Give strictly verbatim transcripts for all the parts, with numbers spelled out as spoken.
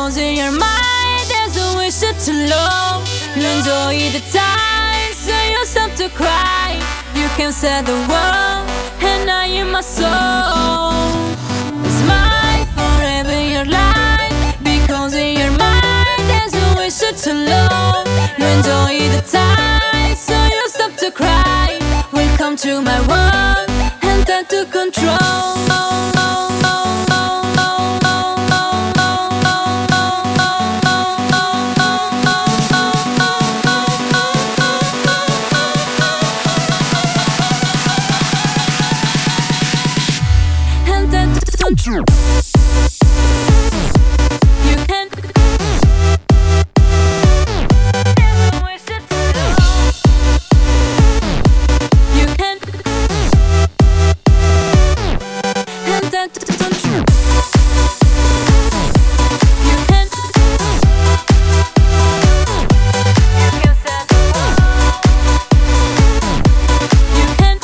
Because in your mind there's a wish to love. You enjoy the time, so you stop to cry. You can set the world, and I am my soul. It's mine forever in your life. Because in your mind there's a wish to love. You enjoy the time, so you stop to cry. Welcome to my world, and time to control. Control. You can. You can. And that control. You can. You can.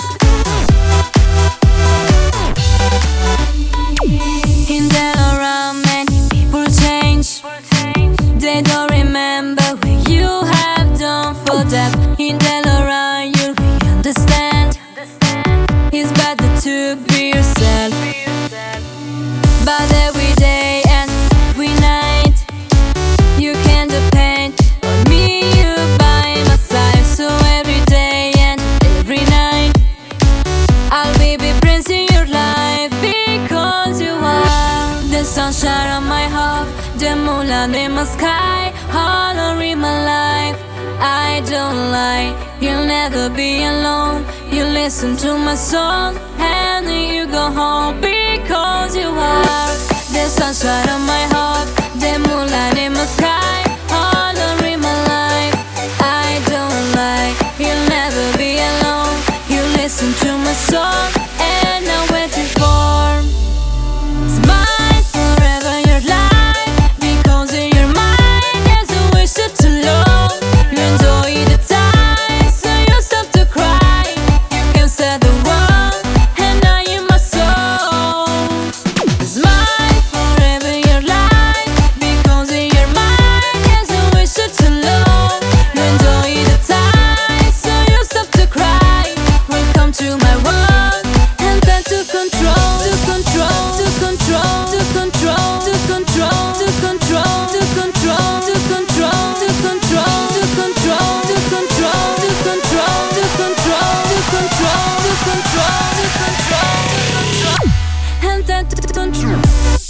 In that around many people change. They don't remember what you have done for them. In that around you we understand. It's better to be yourself. But every day and every night you can depend on me, you by my side. So every day and every night I'll be the prince in your life. Because you are the sunshine on my heart, the moonlight in my sky, all in my life. I don't lie, you'll never be alone. You listen to my song and then you go home. Because you are the sunshine on my heart, the moonlight in my sky, all in my life. I don't lie, you'll never be alone. You listen to my song and I'm waiting for. It's mine forever in your life. Because in your mind there's a wish to love. You enjoy the time, so you stop to cry. You can set the world, and I am my soul. It's mine forever in your life. Because in your mind there's a wish to love. You enjoy the time, so you stop to cry. Welcome to my world, and time to control, to control, to control, to control, to control, to control, to control, to control, to control, to control, to control, to control, to control, to control, to control, to control, to control, and time to control.